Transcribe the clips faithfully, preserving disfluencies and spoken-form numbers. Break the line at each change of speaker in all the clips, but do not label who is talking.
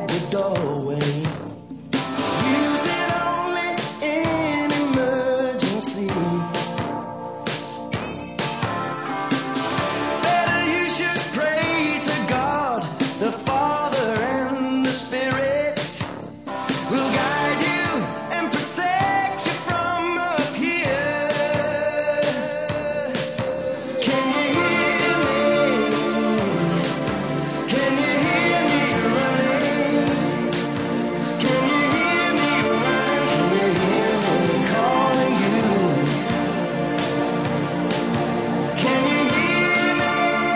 the doorway. Use it only in emergency. Better you should pray to God, the Father and the Spirit will guide you and protect you from up here. Can you hear me? Can you hear me running? Can you hear me running? Can you hear me calling you? Can you hear me?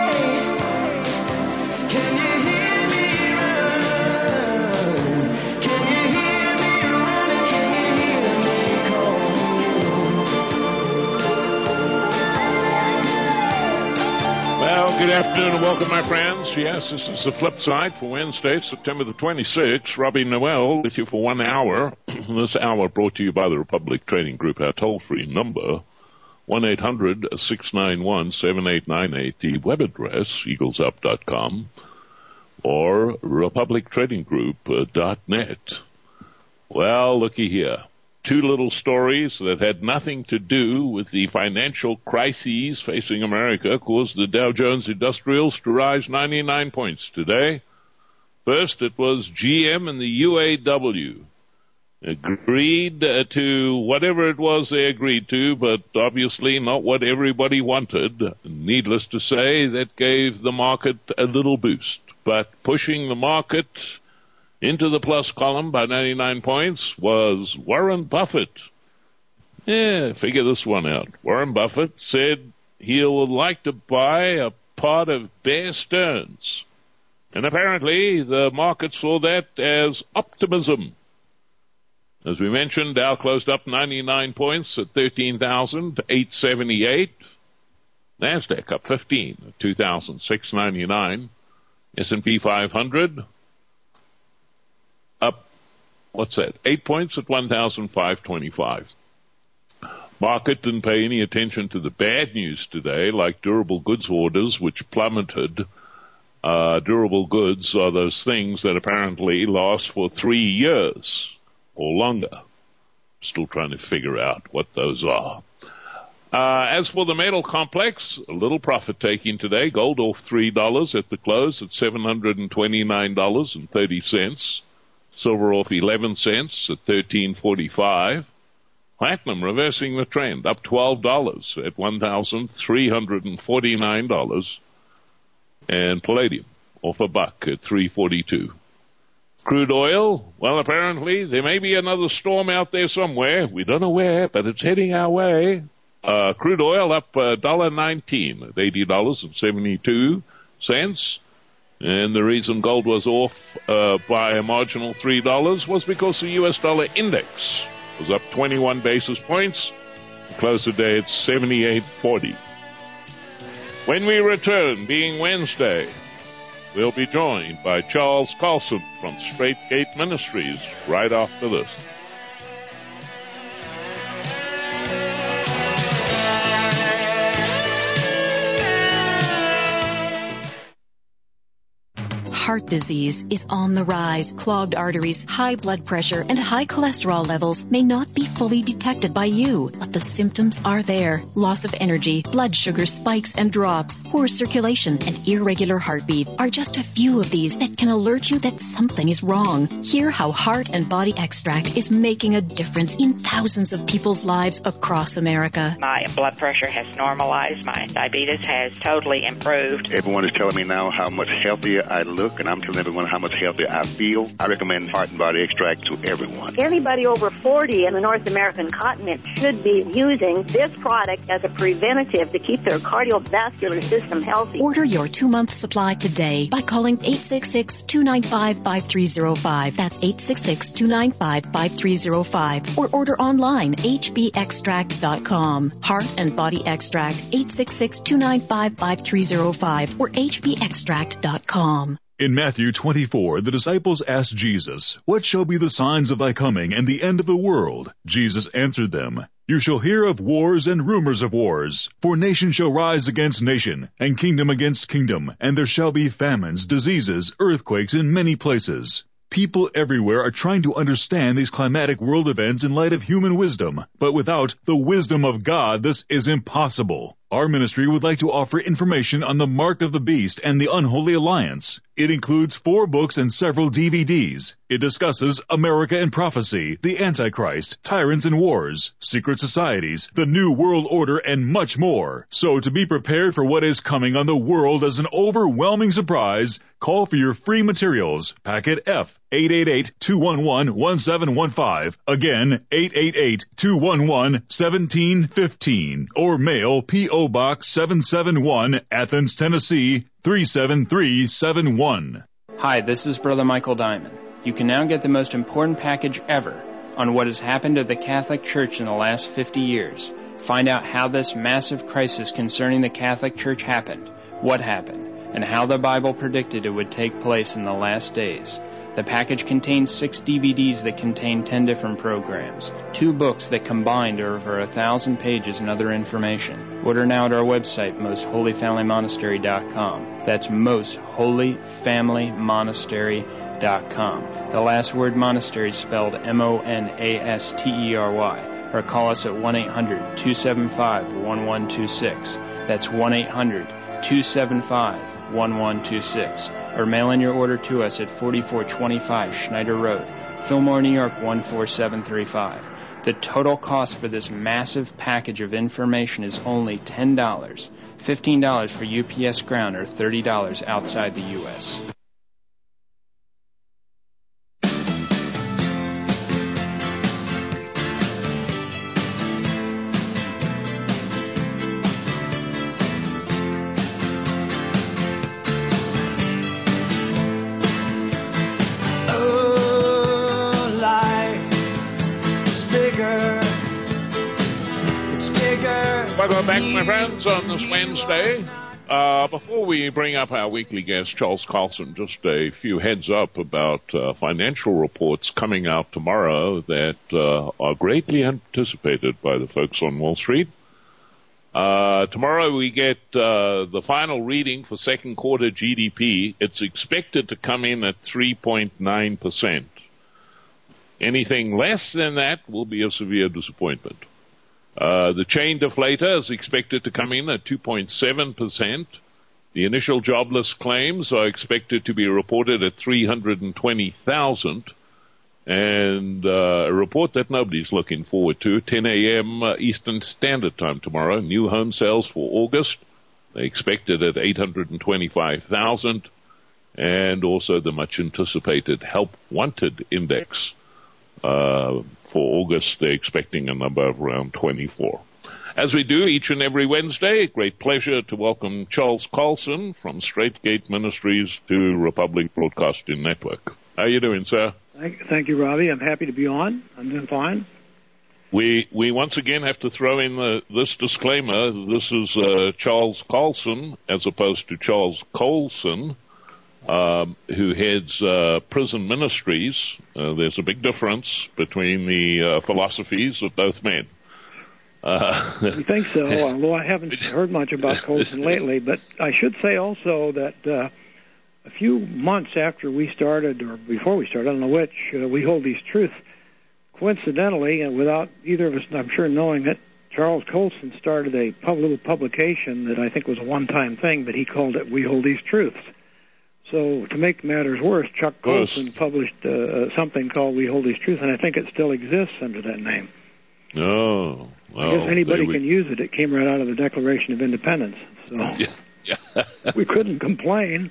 Can you hear me running? Can you hear me running? Can you hear me calling you?
Well, good afternoon and welcome, my friends. Yes, this is the flip side for Wednesday, September the twenty-sixth. Robbie Noel with you for one hour. This hour brought to you by the Republic Trading Group. Our toll-free number, one eight hundred six nine one seven eight nine eight. The web address, eagles up dot com or republic trading group dot net. Well, looky here. Two little stories that had nothing to do with the financial crises facing America caused the Dow Jones Industrials to rise ninety-nine points today. First, it was G M and the U A W agreed uh, to whatever it was they agreed to, but obviously not what everybody wanted. Needless to say, that gave the market a little boost. But pushing the market into the plus column by ninety-nine points was Warren Buffett. Yeah, figure this one out. Warren Buffett said he would like to buy a part of Bear Stearns. And apparently the market saw that as optimism. As we mentioned, Dow closed up ninety-nine points at thirteen thousand eight hundred seventy-eight. NASDAQ up fifteen at two thousand six hundred ninety-nine. S and P five hundred up, what's that, eight points at one thousand five hundred twenty-five. Market didn't pay any attention to the bad news today, like durable goods orders, which plummeted. Uh, durable goods are those things that apparently last for three years or longer. Still trying to figure out what those are. Uh, as for the metal complex, a little profit taking today. Gold off three dollars at the close at seven hundred twenty-nine dollars and thirty cents. Silver off eleven cents at thirteen forty-five. Platinum reversing the trend, up twelve dollars at one thousand three hundred forty-nine dollars. And palladium off a buck at three forty-two. Crude oil, well, apparently there may be another storm out there somewhere. We don't know where, but it's heading our way. Uh, crude oil up one dollar nineteen at eighty dollars and seventy-two cents. And the reason gold was off uh, by a marginal three dollars was because the U S dollar index was up twenty-one basis points. Closed the day at seventy-eight forty. When we return, being Wednesday, we'll be joined by Charles Carlson from Straight Gate Ministries right after this.
Heart disease is on the rise. Clogged arteries, high blood pressure, and high cholesterol levels may not be fully detected by you, but the symptoms are there. Loss of energy, blood sugar spikes and drops, poor circulation, and irregular heartbeat are just a few of these that can alert you that something is wrong. Hear how Heart and Body Extract is making a difference in thousands of people's lives across America.
My blood pressure has normalized. My diabetes has totally improved.
Everyone is telling me now how much healthier I look, and I'm telling everyone how much healthier I feel. I recommend Heart and Body Extract to everyone.
Anybody over forty in the North American continent should be using this product as a preventative to keep their cardiovascular system healthy.
Order your two-month supply today by calling eight six six, two nine five, five three zero five. That's eight six six, two nine five, five three zero five. Or order online, h b extract dot com. Heart and Body Extract, eight six six, two nine five, five three zero five or h b extract dot com.
In Matthew twenty-four, the disciples asked Jesus, "What shall be the signs of thy coming and the end of the world?" Jesus answered them, "You shall hear of wars and rumors of wars. For nation shall rise against nation, and kingdom against kingdom, and there shall be famines, diseases, earthquakes in many places. People everywhere are trying to understand these climatic world events in light of human wisdom, but without the wisdom of God, this is impossible. Our ministry would like to offer information on the Mark of the Beast and the Unholy Alliance. It includes four books and several D V Ds. It discusses America and prophecy, the Antichrist, tyrants and wars, secret societies, the New World Order, and much more. So to be prepared for what is coming on the world as an overwhelming surprise, call for your free materials. Packet F, eight eight eight, two one one, one seven one five. Again, eight eight eight, two one one, one seven one five. Or mail P O Box seven seven one, Athens, Tennessee, three seven three seven one.
Hi, this is Brother Michael Diamond. You can now get the most important package ever on what has happened to the Catholic Church in the last fifty years. Find out how this massive crisis concerning the Catholic Church happened, what happened, and how the Bible predicted it would take place in the last days. The package contains six D V Ds that contain ten different programs, two books that combined are over a thousand pages and other information. Order now at our website, most holy family monastery dot com. That's most holy family monastery dot com. The last word monastery is spelled M O N A S T E R Y. Or call us at one eight hundred, two seven five, one one two six. That's one eight hundred, two seven five, one one two six. Or mail in your order to us at forty-four twenty-five Schneider Road, Fillmore, New York one four seven three five. The total cost for this massive package of information is only ten dollars, fifteen dollars for U P S ground, or thirty dollars outside the U S
Welcome back, my friends, on this Wednesday. Uh, before we bring up our weekly guest, Charles Colson, just a few heads up about uh, financial reports coming out tomorrow that uh, are greatly anticipated by the folks on Wall Street. Uh, tomorrow we get uh, the final reading for second quarter G D P. It's expected to come in at three point nine percent. Anything less than that will be a severe disappointment. Uh, the chain deflator is expected to come in at two point seven percent. The initial jobless claims are expected to be reported at three hundred twenty thousand. And uh, a report that nobody's looking forward to, ten a.m. Uh, Eastern Standard Time tomorrow, new home sales for August. They expected at eight hundred twenty-five thousand. And also the much anticipated help wanted index. Uh, for August, they're expecting a number of around twenty-four. As we do each and every Wednesday, great pleasure to welcome Charles Colson from Straight Gate Ministries to Republic Broadcasting Network. How are you doing, sir?
Thank, thank you, Robbie. I'm happy to be on. I'm doing fine.
We we once again have to throw in the, this disclaimer. This is uh, Charles Colson as opposed to Charles Colson. Um, who heads uh, prison ministries. Uh, there's a big difference between the uh, philosophies of both men. Uh,
I think so, although I haven't heard much about Colson lately. But I should say also that uh, a few months after we started, or before we started, I don't know which, uh, We Hold These Truths, coincidentally, and without either of us, I'm sure, knowing it, Charles Colson started a pub- little publication that I think was a one-time thing, but he called it We Hold These Truths. So to make matters worse, Chuck Colson published uh, something called We Hold These Truths, and I think it still exists under that name.
Oh, well.
I guess anybody can use it. It came right out of the Declaration of Independence. So
yeah. Yeah.
We couldn't complain.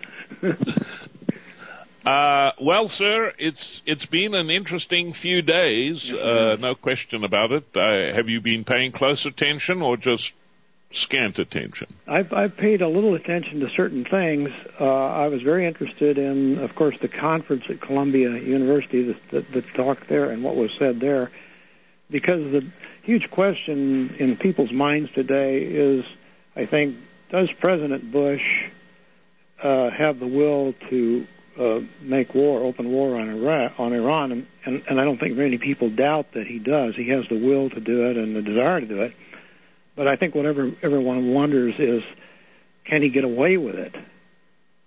uh, well, sir, it's it's been an interesting few days, uh, no question about it. Uh, have you been paying close attention or just scant attention?
I've, I've paid a little attention to certain things. Uh, I was very interested in, of course, the conference at Columbia University, the, the, the talk there and what was said there, because the huge question in people's minds today is, I think, does President Bush uh, have the will to uh, make war, open war on Iraq, on Iran? And, and, and I don't think many people doubt that he does. He has the will to do it and the desire to do it. But I think what every, everyone wonders is, can he get away with it?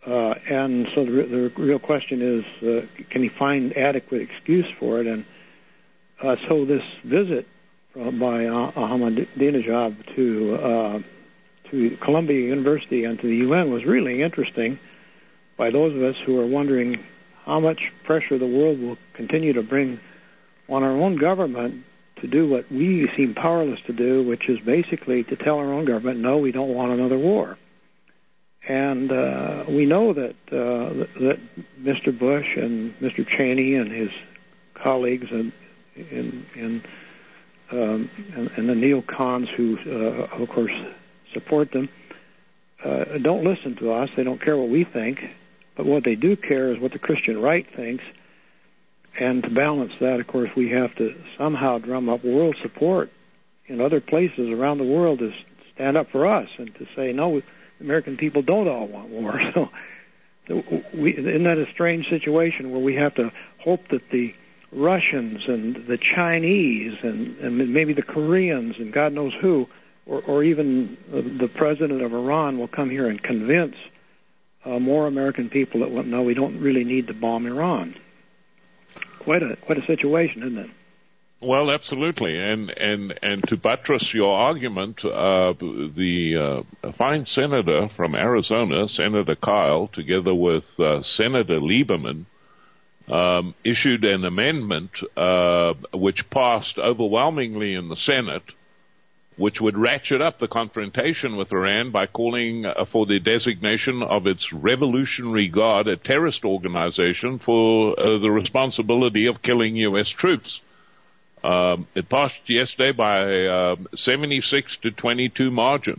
Uh, and so the, the real question is, uh, can he find adequate excuse for it? And uh, so this visit from, by uh, Ahmadinejad to uh, to Columbia University and to the U N was really interesting by those of us who are wondering how much pressure the world will continue to bring on our own government to do what we seem powerless to do, which is basically to tell our own government, no, we don't want another war. And uh, we know that uh, that Mister Bush and Mister Cheney and his colleagues and in, in, um, and, and the neocons who, uh, of course, support them, uh, don't listen to us. They don't care what we think. But what they do care is what the Christian right thinks. And to balance that, of course, we have to somehow drum up world support in other places around the world to stand up for us and to say, no, American people don't all want war. So, we, isn't that a strange situation where we have to hope that the Russians and the Chinese and, and maybe the Koreans and God knows who, or, or even the president of Iran will come here and convince uh, more American people that, well, no, we don't really need to bomb Iran. Quite a quite a situation, isn't it?
Well, absolutely, and and and to buttress your argument, uh, the uh, fine senator from Arizona, Senator Kyle, together with uh, Senator Lieberman, um, issued an amendment uh, which passed overwhelmingly in the Senate, which would ratchet up the confrontation with Iran by calling uh, for the designation of its Revolutionary Guard a terrorist organization for uh, the responsibility of killing U S troops. Um, it passed yesterday by uh, seventy-six to twenty-two margin.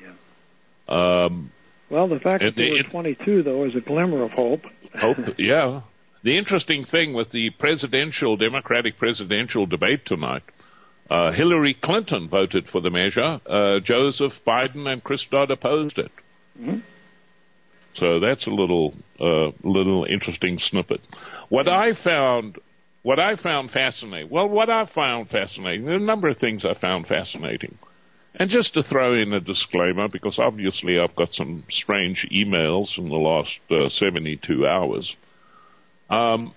Yeah.
Um,
well, the fact that there were
it,
twenty-two, though, is a glimmer of hope.
Hope, yeah. The interesting thing with the presidential, Democratic presidential debate tonight, Uh, Hillary Clinton voted for the measure. Uh, Joseph Biden and Chris Dodd opposed it.
Mm-hmm.
So that's a little, uh, little interesting snippet. What I found, what I found fascinating, well, what I found fascinating, there are a number of things I found fascinating. And just to throw in a disclaimer, because obviously I've got some strange emails in the last uh, seventy-two hours. Um,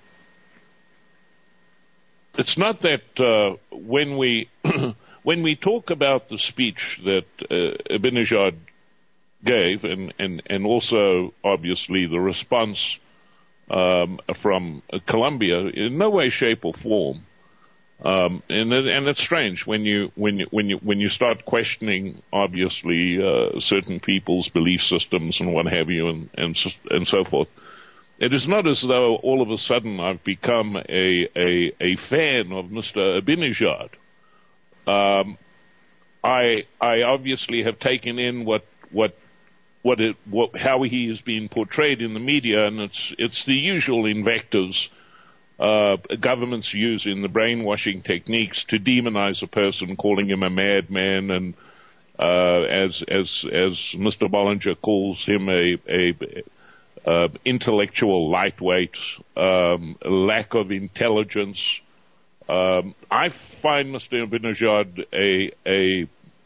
It's not that uh, when we when we talk about the speech that uh, Ahmadinejad gave, and, and, and also obviously the response um, from Colombia, in no way, shape, or form, um, and it, and it's strange when you when you when you when you start questioning obviously uh, certain people's belief systems and what have you, and and and so forth. It is not as though all of a sudden I've become a a, a fan of Mister Ahmadinejad. Um, I I obviously have taken in what what what it what how he is being portrayed in the media, and it's it's the usual invectives uh, governments use in the brainwashing techniques to demonize a person, calling him a madman, and uh, as as as Mister Bollinger calls him a a Uh, intellectual lightweight, um, lack of intelligence. Um, I find Mister Ahmadinejad a a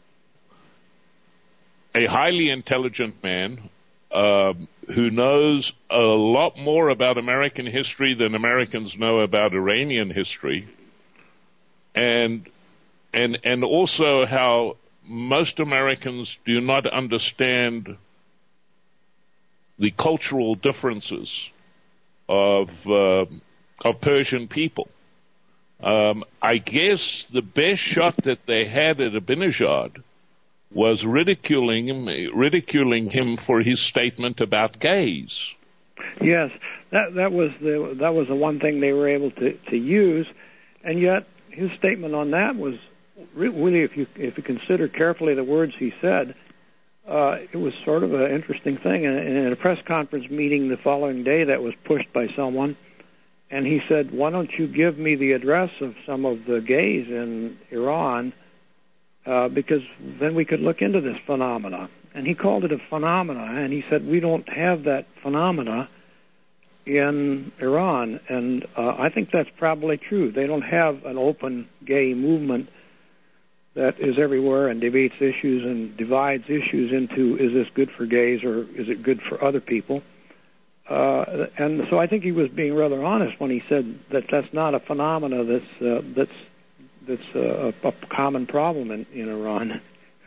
a highly intelligent man um, who knows a lot more about American history than Americans know about Iranian history, and and and also how most Americans do not understand the cultural differences of uh, of Persian people. Um, I guess the best shot that they had at Ahmadinejad was ridiculing him, ridiculing him for his statement about gays.
Yes, that that was the that was the one thing they were able to, to use, and yet his statement on that was really, if you if you consider carefully the words he said, uh, it was sort of an interesting thing. And in a press conference meeting the following day, that was pushed by someone, and he said, "Why don't you give me the address of some of the gays in Iran, uh, because then we could look into this phenomena." And he called it a phenomena, and he said, "We don't have that phenomena in Iran." And uh, I think that's probably true. They don't have an open gay movement that is everywhere and debates issues and divides issues into, is this good for gays or is it good for other people? Uh, and so I think he was being rather honest when he said that that's not a phenomena that's uh, that's that's uh, a, a common problem in, in Iran.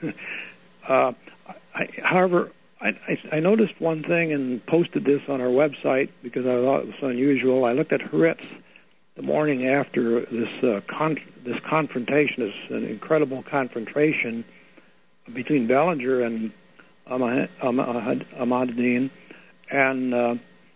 uh, I, however, I, I, I noticed one thing and posted this on our website because I thought it was unusual. I looked at Haaretz the morning after this uh, con- this confrontation, this an incredible confrontation between Bellinger and Ahmad, Ahmad, Ahmadinejad, and uh,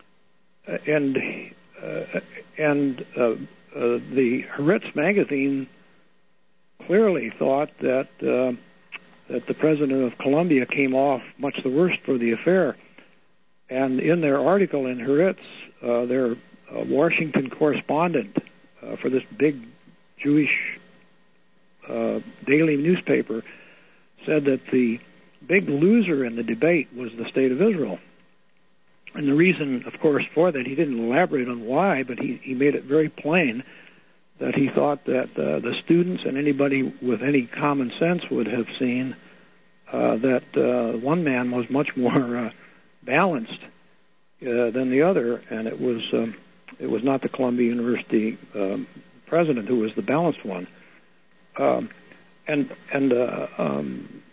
and uh, and uh, uh, the Haaretz magazine clearly thought that uh, that the president of Colombia came off much the worst for the affair. And in their article in Haaretz, uh, their uh, Washington correspondent uh, for this big Jewish uh, daily newspaper said that the big loser in the debate was the State of Israel. And the reason, of course, for that, he didn't elaborate on why, but he, he made it very plain that he thought that uh, the students and anybody with any common sense would have seen uh, that uh, one man was much more uh, balanced uh, than the other, and it was um, it was not the Columbia University um, president who was the balanced one. Um, and and uh, um,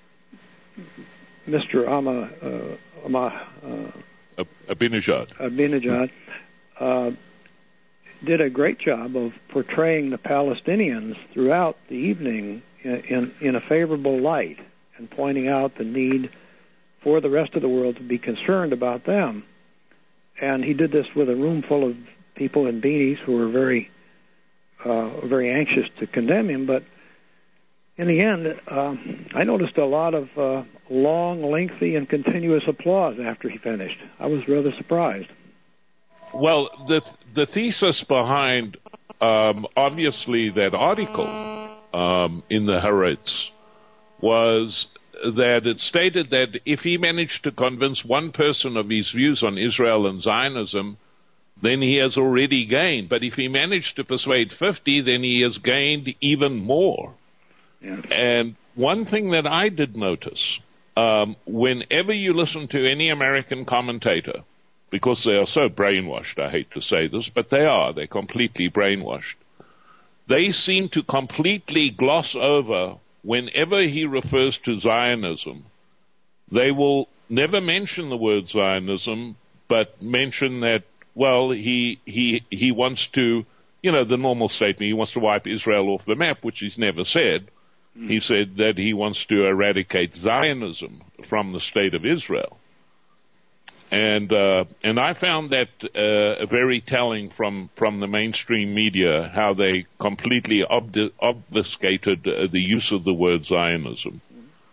Mister Ama, uh, Ama uh,
Ahmadinejad.
Ahmadinejad uh, did a great job of portraying the Palestinians throughout the evening in, in, in a favorable light and pointing out the need for the rest of the world to be concerned about them. And he did this with a room full of people in beanies who were very, uh, very anxious to condemn him. But in the end, uh, I noticed a lot of uh, long, lengthy, and continuous applause after he finished. I was rather surprised.
Well, the the thesis behind, um, obviously, that article um, in the Haaretz was that it stated that if he managed to convince one person of his views on Israel and Zionism, then he has already gained. But if he managed to persuade fifty, then he has gained even more. Yeah. And one thing that I did notice, um, whenever you listen to any American commentator, because they are so brainwashed, I hate to say this, but they are, they're completely brainwashed, they seem to completely gloss over whenever he refers to Zionism. They will never mention the word Zionism, but mention that, well, he he he wants to, you know, the normal statement, he wants to wipe Israel off the map, which he's never said. Mm. He said that he wants to eradicate Zionism from the state of Israel. And uh, and I found that uh, very telling from, from the mainstream media, how they completely obd- obfuscated uh, the use of the word Zionism.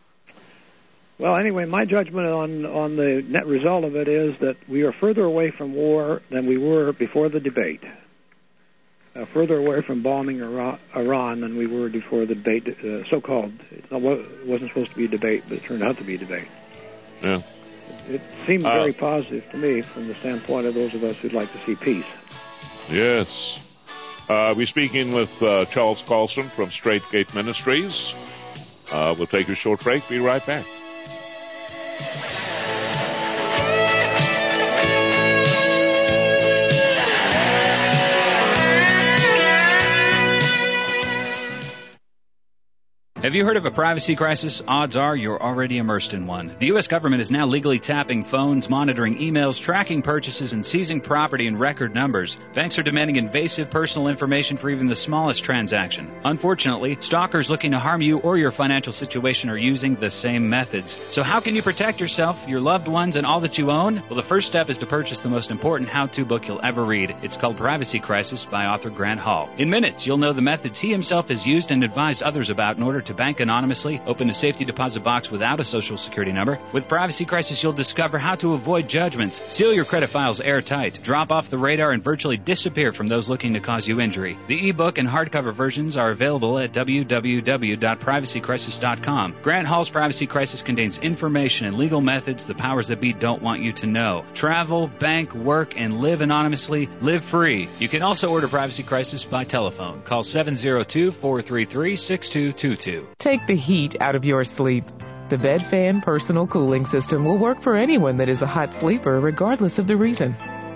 Well, anyway, my judgment on, on the net result of it is that we are further away from war than we were before the debate. Uh, further away from bombing Iran, Iran than we were before the debate, uh, so-called. It wasn't supposed to be a debate, but it turned out to be a debate.
Yeah.
It seems very uh, positive to me from the standpoint of those of us who'd like to see peace.
Yes. Uh, we're speaking with uh, Charles Carlson from Straight Gate Ministries. Uh, we'll take a short break. Be right back.
Have you heard of a privacy crisis? Odds are you're already immersed in one. The U S government is now legally tapping phones, monitoring emails, tracking purchases, and seizing property in record numbers. Banks are demanding invasive personal information for even the smallest transaction. Unfortunately, stalkers looking to harm you or your financial situation are using the same methods. So how can you protect yourself, your loved ones, and all that you own? Well, the first step is to purchase the most important how-to book you'll ever read. It's called Privacy Crisis by author Grant Hall. In minutes, you'll know the methods he himself has used and advised others about in order to bank anonymously, open a safety deposit box without a social security number. With Privacy Crisis, you'll discover how to avoid judgments, seal your credit files airtight, drop off the radar, and virtually disappear from those looking to cause you injury. The ebook and hardcover versions are available at w w w dot privacy crisis dot com. Grant Hall's Privacy Crisis contains information and legal methods the powers that be don't want you to know. Travel, bank, work, and live anonymously. Live free. You can also order Privacy Crisis by telephone. Call seven zero two, four three three, six two two two.
Take the heat out of your sleep. The Bedfan personal cooling system will work for anyone that is a hot sleeper regardless of the reason.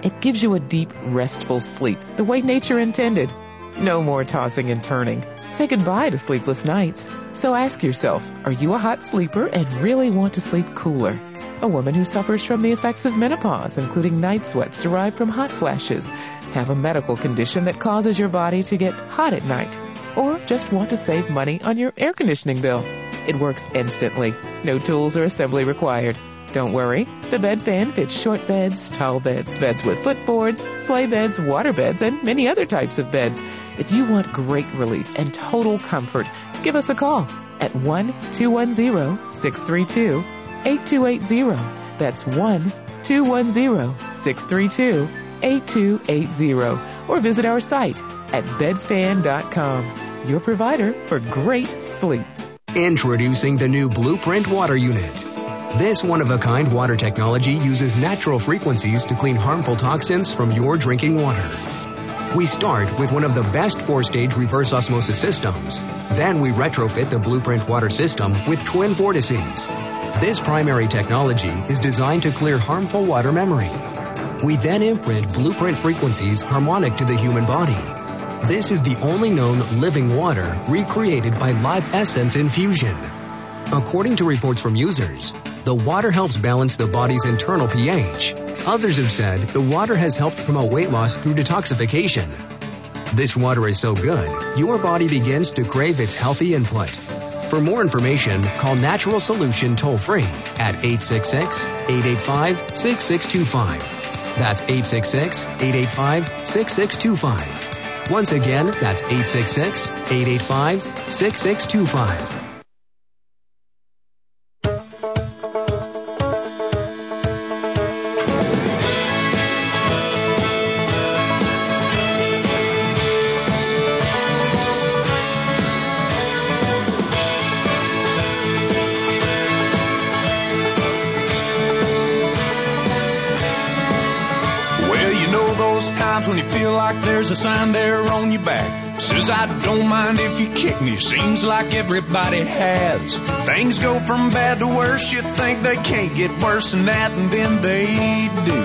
It gives you a deep, restful sleep, the way nature intended. No more tossing and turning. Say goodbye to sleepless nights. So ask yourself, are you a hot sleeper and really want to sleep cooler? A woman who suffers from the effects of menopause, including night sweats derived from hot flashes, have a medical condition that causes your body to get hot at night, or just want to save money on your air conditioning bill. It works instantly. No tools or assembly required. Don't worry, the bed fan fits short beds, tall beds, beds with footboards, sleigh beds, water beds, and many other types of beds. If you want great relief and total comfort, give us a call at one two one zero, six three two, eight two eight zero. That's one two one zero, six three two, eight two eight zero. Or visit our site at bed fan dot com, your provider for great sleep.
Introducing the new Blueprint Water Unit. This one-of-a-kind water technology uses natural frequencies to clean harmful toxins from your drinking water. We start with one of the best four-stage reverse osmosis systems. Then we retrofit the Blueprint water system with twin vortices. This primary technology is designed to clear harmful water memory. We then imprint Blueprint frequencies harmonic to the human body. This is the only known living water recreated by Live Essence infusion. According to reports from users, the water helps balance the body's internal pH. Others have said the water has helped promote weight loss through detoxification. This water is so good, your body begins to crave its healthy input. For more information, call Natural Solution toll-free at eight six six, eight eight five, six six two five. That's eight six six, eight eight five, six six two five. Once again, that's eight six six, eight eight five, six six two five.
When you feel like there's a sign there on your back says I don't mind if you kick me. Seems like everybody has. Things go from bad to worse. You think they can't get worse than that, and then they do.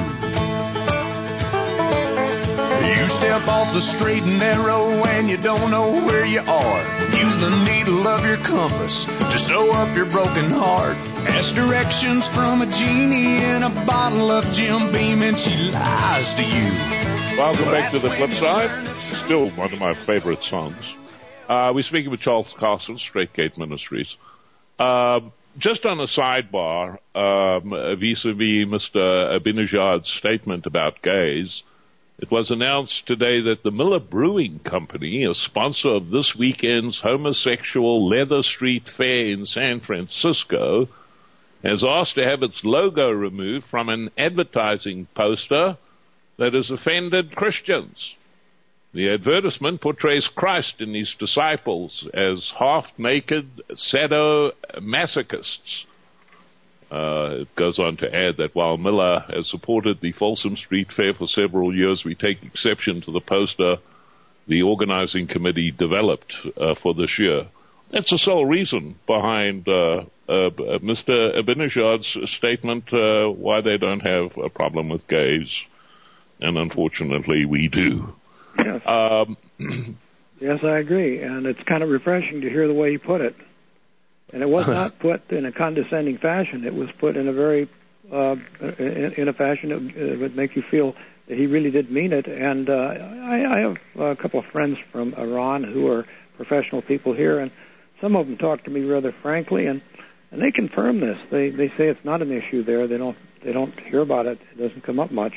You step off the straight and narrow and you don't know where you are. Use the needle of your compass to sew up your broken heart. Ask directions from a genie in a bottle of Jim Beam and she lies to you.
Welcome back to the flip side. Still one of my favorite songs. Uh, we're speaking with Charles Carson, Straight Gate Ministries. Uh, just on a sidebar, um, vis-a-vis Mister Abinajad's statement about gays, it was announced today that the Miller Brewing Company, a sponsor of this weekend's homosexual Leather Street Fair in San Francisco, has asked to have its logo removed from an advertising poster that has offended Christians. The advertisement portrays Christ and his disciples as half-naked sadomasochists. Uh, it goes on to add that while Miller has supported the Folsom Street Fair for several years, we take exception to the poster the organizing committee developed uh, for this year. That's the sole reason behind uh, uh, Mister Abinajad's statement uh, why they don't have a problem with gays. And unfortunately, we do.
Yes.
Um,
yes, I agree. And it's kind of refreshing to hear the way he put it. And it was not put in a condescending fashion. It was put in a very, uh, in, in a fashion that would make you feel that he really did mean it. And uh, I, I have a couple of friends from Iran who are professional people here, and some of them talk to me rather frankly, and, and they confirm this. They they say it's not an issue there. They don't they don't hear about it. It doesn't come up much.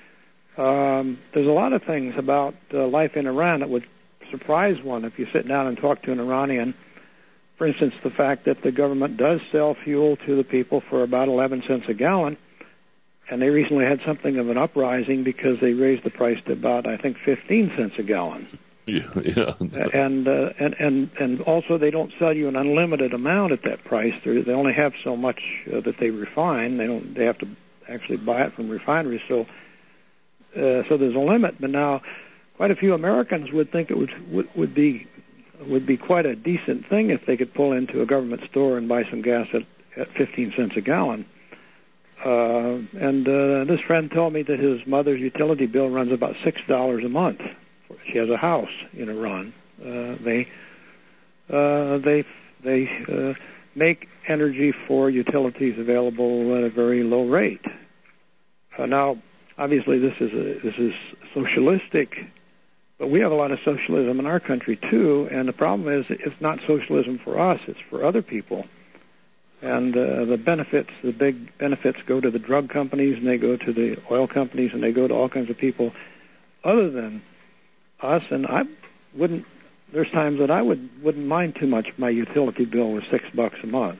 Um, there's a lot of things about uh, life in Iran that would surprise one if you sit down and talk to an Iranian. For instance, the fact that the government does sell fuel to the people for about eleven cents a gallon, and they recently had something of an uprising because they raised the price to about, I think, fifteen cents a gallon.
Yeah, yeah.
And, uh, and and and also they don't sell you an unlimited amount at that price. They're, they only have so much uh, that they refine. They don't. They have to actually buy it from refineries. So. Uh, so there's a limit, but now quite a few Americans would think it would, would would be would be quite a decent thing if they could pull into a government store and buy some gas at, at fifteen cents a gallon. Uh, and uh, this friend told me that his mother's utility bill runs about six dollars a month. She has a house in Iran. Uh, they uh, they they uh, make energy for utilities available at a very low rate. Uh, now, obviously, this is a, this is socialistic, but we have a lot of socialism in our country too. And the problem is, it's not socialism for us; it's for other people. And uh, the benefits, the big benefits, go to the drug companies, and they go to the oil companies, and they go to all kinds of people other than us. And I wouldn't. There's times that I would wouldn't mind too much. My utility bill was six bucks a month.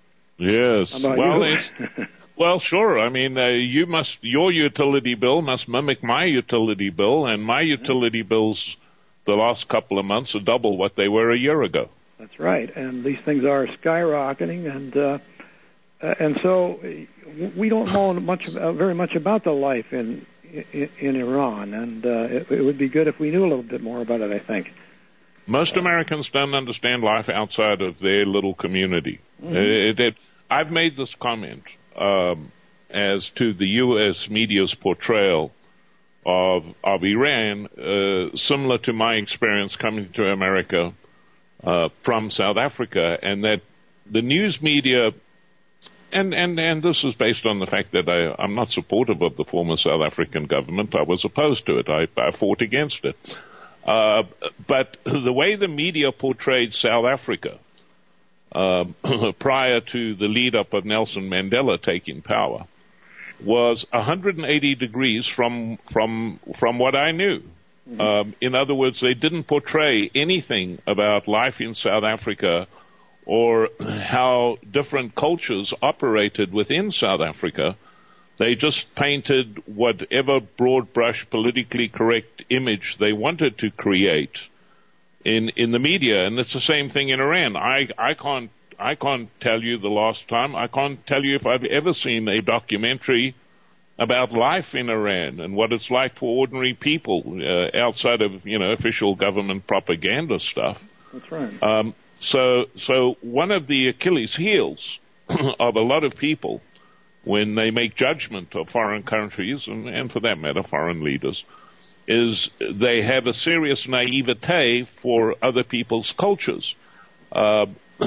Yes.
How about
well,
you?
it's, well, sure. I mean, uh, you must. Your utility bill must mimic my utility bill, and my utility bills the last couple of months are double what they were a year ago.
That's right, and these things are skyrocketing, and uh, and so we don't know much, uh, very much about the life in in, in Iran, and uh, it, it would be good if we knew a little bit more about it, I think.
Most Americans don't understand life outside of their little community. Mm-hmm. It, it, I've made this comment um, as to the U S media's portrayal of of Iran, uh, similar to my experience coming to America Uh, from South Africa, and that the news media, and, and, and this is based on the fact that I, I'm not supportive of the former South African government. I was opposed to it. I, I fought against it. Uh, but the way the media portrayed South Africa uh, prior to the lead-up of Nelson Mandela taking power was one hundred eighty degrees from from from what I knew. Um, in other words, they didn't portray anything about life in South Africa or how different cultures operated within South Africa. They just painted whatever broad brush, politically correct image they wanted to create in in the media. And it's the same thing in Iran. I, I can't I can't tell you the last time. I can't tell you if I've ever seen a documentary about life in Iran and what it's like for ordinary people uh, outside of, you know, official government propaganda stuff.
That's right.
Um, so, so one of the Achilles heels of a lot of people when they make judgment of foreign countries and, and for that matter, foreign leaders, is they have a serious naivete for other people's cultures. Uh,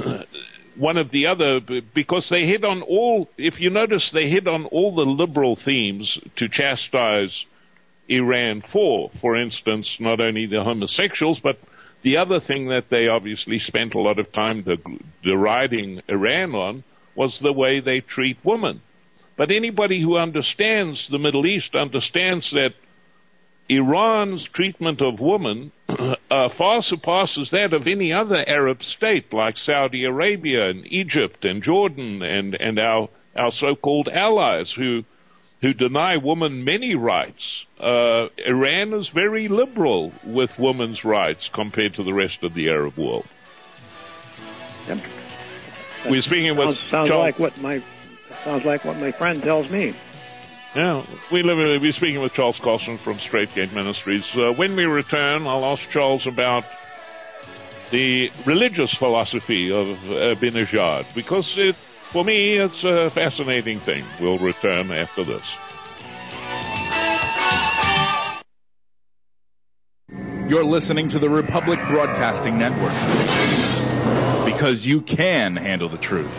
One of the other, because they hit on all, if you notice, they hit on all the liberal themes to chastise Iran for. For instance, not only the homosexuals, but the other thing that they obviously spent a lot of time deriding Iran on was the way they treat women. But anybody who understands the Middle East understands that Iran's treatment of women uh, far surpasses that of any other Arab state like Saudi Arabia and Egypt and Jordan and, and our, our so-called allies who who deny women many rights. Uh, Iran is very liberal with women's rights compared to the rest of the Arab world.
Yep.
We're speaking with
sounds, sounds
Charles,
like what my sounds like what my friend tells me.
Yeah, we live, we're speaking with Charles Carlson from Straight Gate Ministries. Uh, when we return, I'll ask Charles about the religious philosophy of Ahmadinejad, because it, for me, it's a fascinating thing. We'll return after this.
You're listening to the Republic Broadcasting Network, because you can handle the truth.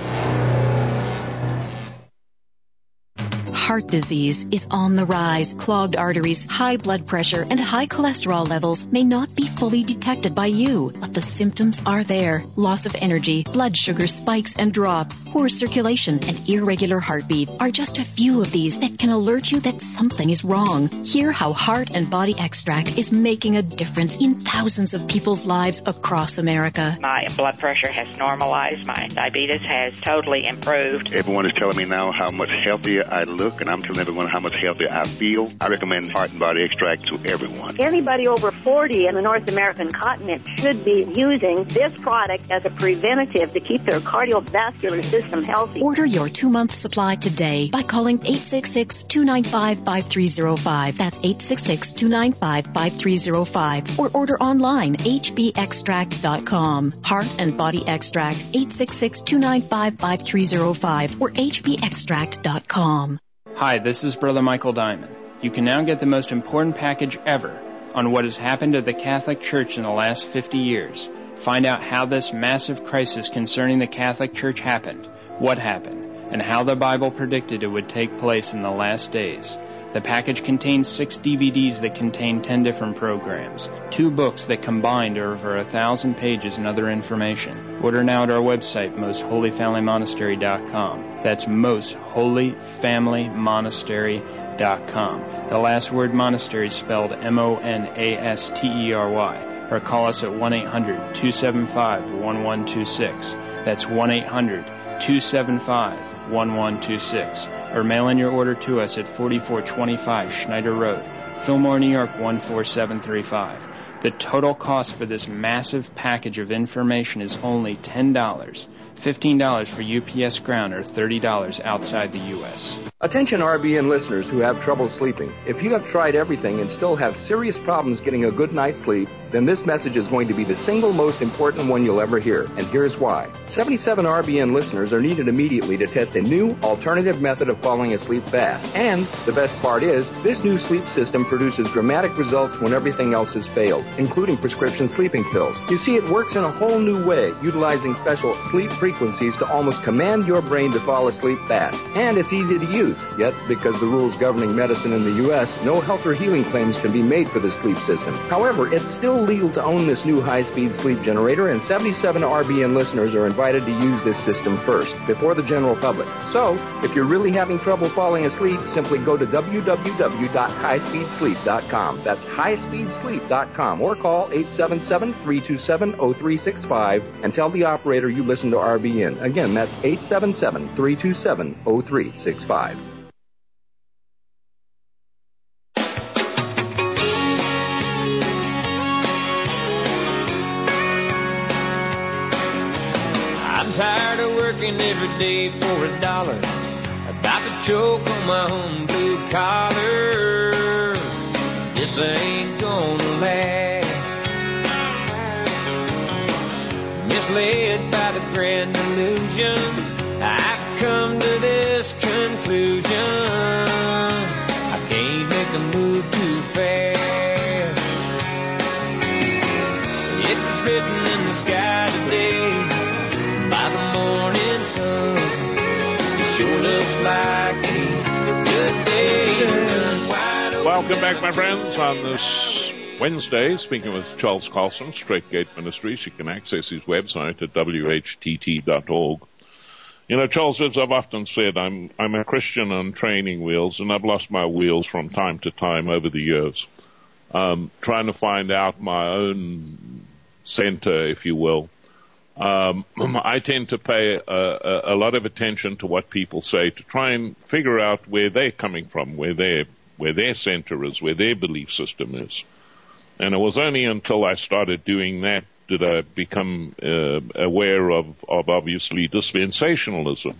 Heart disease is on the rise. Clogged arteries, high blood pressure, and high cholesterol levels may not be fully detected by you, but the symptoms are there. Loss of energy, blood sugar spikes and drops, poor circulation, and irregular heartbeat are just a few of these that can alert you that something is wrong. Hear how Heart and Body Extract is making a difference in thousands of people's lives across America.
My blood pressure has normalized. My diabetes has totally improved.
Everyone is telling me now how much healthier I look, and I'm telling everyone how much healthier I feel. I recommend Heart and Body Extract to everyone.
Anybody over forty in the North American continent should be using this product as a preventative to keep their cardiovascular system healthy.
Order your two-month supply today by calling eight six six, two nine five, five three zero five. That's eight six six, two nine five, five three zero five. Or order online, h b extract dot com. Heart and Body Extract, eight six six, two nine five, five three zero five or h b extract dot com.
Hi, this is Brother Michael Diamond. You can now get the most important package ever on what has happened to the Catholic Church in the last fifty years. Find out how this massive crisis concerning the Catholic Church happened, what happened, and how the Bible predicted it would take place in the last days. The package contains six D V Ds that contain ten different programs, two books that combined are over a thousand pages and other information. Order now at our website, most holy family monastery dot com. That's most holy family monastery dot com. The last word monastery is spelled M O N A S T E R Y. Or call us at one eight hundred two seven five one one two six. That's one eight hundred two seven five one one two six. Or mail in your order to us at forty-four twenty-five Schneider Road, Fillmore, New York one four seven three five. The total cost for this massive package of information is only ten dollars. fifteen dollars for U P S ground or thirty dollars outside the U S
Attention R B N listeners who have trouble sleeping. If you have tried everything and still have serious problems getting a good night's sleep, then this message is going to be the single most important one you'll ever hear. And here's why. seventy-seven R B N listeners are needed immediately to test a new alternative method of falling asleep fast. And the best part is, this new sleep system produces dramatic results when everything else has failed, including prescription sleeping pills. You see, it works in a whole new way, utilizing special sleep frequencies to almost command your brain to fall asleep fast. And it's easy to use. Yet, because the rules governing medicine in the U S, no health or healing claims can be made for the sleep system. However, it's still legal to own this new high-speed sleep generator, and seventy-seven R B N listeners are invited to use this system first, before the general public. So, if you're really having trouble falling asleep, simply go to w w w dot high speed sleep dot com. That's high speed sleep dot com, or call eight seven seven, three two seven, zero three six five and tell the operator you listen to R B N. Again, that's eight seven seven, three two seven, zero three six five.
Tired of working every day for a dollar, about to choke on my own blue collar. This ain't gonna last. Misled by the grand illusion, I've come to this conclusion: I can't make the move too fast. It was written in the sky today by the morning sun. It sure looks like a good day.
Welcome back, my friends, on this Wednesday. Speaking with Charles Carlson, Straight Gate Ministries. You can access his website at w h t t dot org. You know, Charles, as I've often said, I'm I'm a Christian on training wheels, and I've lost my wheels from time to time over the years, um, trying to find out my own center, if you will. Um, I tend to pay a, a, a lot of attention to what people say to try and figure out where they're coming from, where their where their center is, where their belief system is. And it was only until I started doing that did I become uh, aware of, of obviously dispensationalism.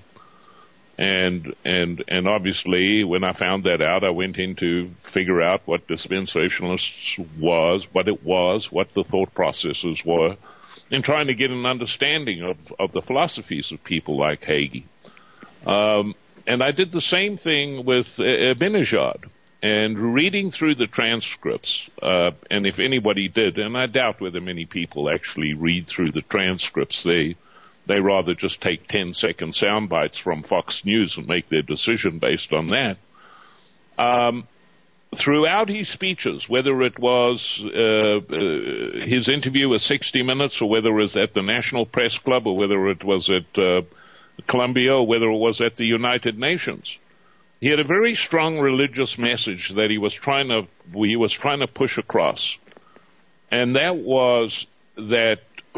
And and and obviously, when I found that out, I went in to figure out what dispensationalists was, what it was, what the thought processes were, and trying to get an understanding of, of the philosophies of people like Hagee. Um, and I did the same thing with uh, Abinijad. And reading through the transcripts, uh, and if anybody did, and I doubt whether many people actually read through the transcripts, they they rather just take ten-second sound bites from Fox News and make their decision based on that. Um, throughout his speeches, whether it was uh, uh, his interview with sixty minutes, or whether it was at the National Press Club, or whether it was at uh, Columbia, or whether it was at the United Nations, he had a very strong religious message that he was trying to he was trying to push across, and that was that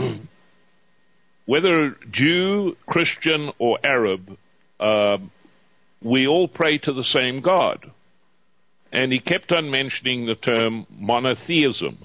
whether Jew, Christian, or Arab, uh, we all pray to the same God. And he kept on mentioning the term monotheism,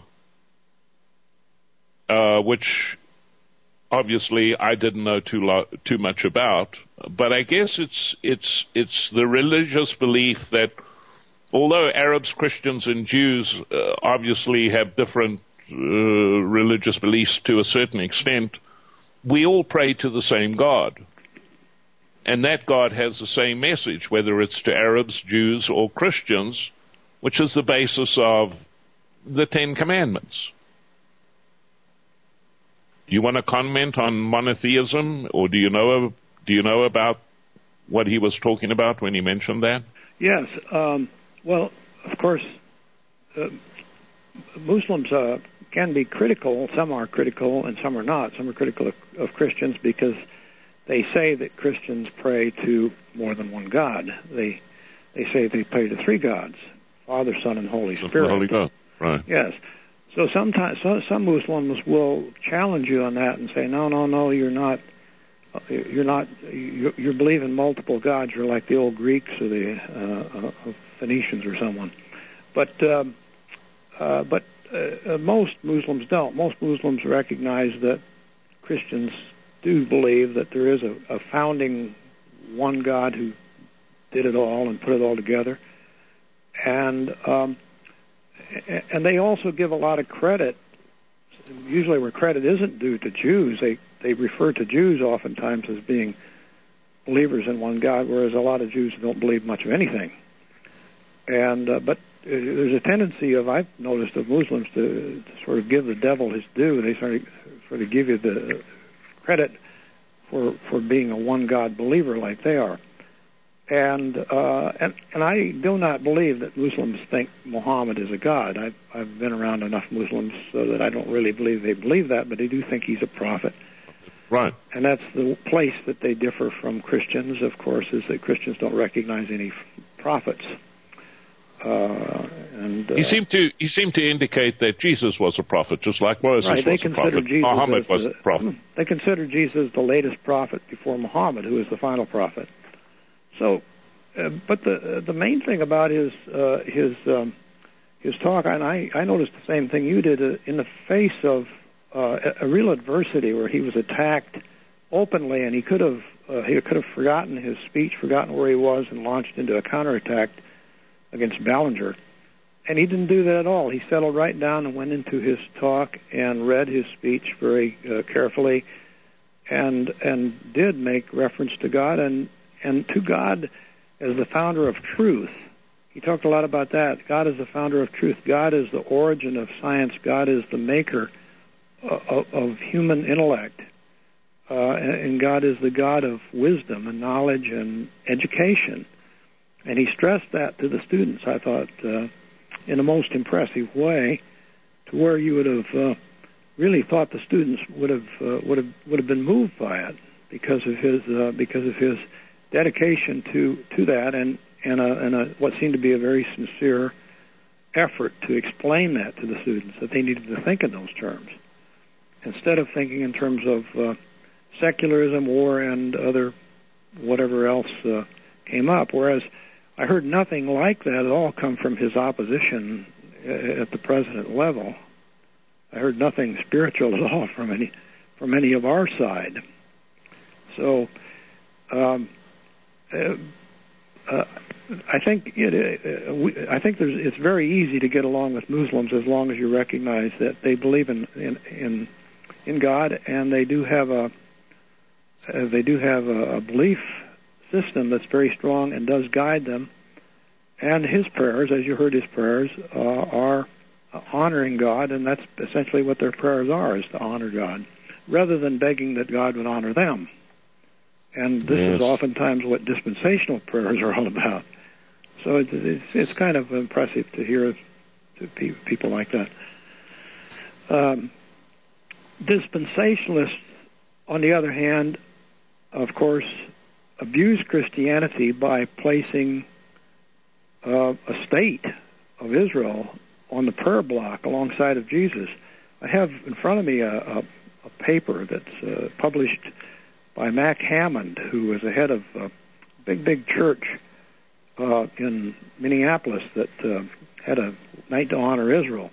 uh, which obviously I didn't know too lo- too much about. But I guess it's it's it's the religious belief that although Arabs, Christians, and Jews uh, obviously have different uh, religious beliefs to a certain extent, we all pray to the same God. And that God has the same message, whether it's to Arabs, Jews, or Christians, which is the basis of the Ten Commandments. Do you want to comment on monotheism, or do you know do you know about what he was talking about when he mentioned that?
Yes. Um, well, of course, uh, Muslims uh, can be critical. Some are critical and some are not. Some are critical of, of Christians because they say that Christians pray to more than one God. They they say they pray to three gods, Father, Son, and Holy Spirit.
Holy God, right.
Yes. So sometimes so, some Muslims will challenge you on that and say, no, no, no, you're not, you're not, you're, you're believing multiple gods. You're like the old Greeks or the uh, uh, Phoenicians or someone. But um, uh, but uh, most Muslims don't. Most Muslims recognize that Christians do believe that there is a, a founding one God who did it all and put it all together, and um, and they also give a lot of credit. Usually, where credit isn't due to Jews, they they refer to Jews oftentimes as being believers in one God, whereas a lot of Jews don't believe much of anything. And uh, but uh, there's a tendency of I've noticed of Muslims to, to sort of give the devil his due. They sort of sort of give you the credit for for being a one God believer like they are. And uh, and and I do not believe that Muslims think Muhammad is a god. I've I've been around enough Muslims so that I don't really believe they believe that, but they do think he's a prophet.
Right.
And that's the place that they differ from Christians, of course, is that Christians don't recognize any prophets. Uh, and uh,
he seemed to he seemed to indicate that Jesus was a prophet, just like Moses
right, they
was a prophet.
Jesus
Muhammad was
the,
a prophet.
They consider Jesus the latest prophet before Muhammad, who is the final prophet. So, uh, but the the main thing about his uh, his um, his talk, and I, I noticed the same thing you did, uh, in the face of uh, a, a real adversity where he was attacked openly, and he could have uh, he could have forgotten his speech, forgotten where he was, and launched into a counterattack against Ballinger. And he didn't do that at all. He settled right down and went into his talk and read his speech very uh, carefully, and and did make reference to God and and to God as the founder of truth. He talked a lot about that. God is the founder of truth. God is the origin of science. God is the maker of, of human intellect. Uh, and God is the God of wisdom and knowledge and education. And he stressed that to the students, I thought, uh, in a most impressive way, to where you would have uh, really thought the students would have uh, would have would have been moved by it because of his uh, because of his dedication to, to that and and, a, and a, what seemed to be a very sincere effort to explain that to the students, that they needed to think in those terms instead of thinking in terms of uh, secularism, war, and other whatever else uh, came up. Whereas I heard nothing like that at all come from his opposition at the president level. I heard nothing spiritual at all from any from any of our side. So um, uh, uh, I think it, uh, we, I think there's, it's very easy to get along with Muslims as long as you recognize that they believe in in in, in God, and they do have a uh, they do have a, a belief system that's very strong and does guide them. And his prayers, as you heard his prayers, uh, are honoring God, and that's essentially what their prayers are, is to honor God, rather than begging that God would honor them. And this yes. is oftentimes what dispensational prayers are all about. So it's, it's, it's kind of impressive to hear to pe- people like that. Um, dispensationalists, on the other hand, of course, abuse Christianity by placing uh, a state of Israel on the prayer block alongside of Jesus. I have in front of me a, a, a paper that's uh, published by Mac Hammond, who was the head of a big, big church uh, in Minneapolis that uh, had a night to honor Israel.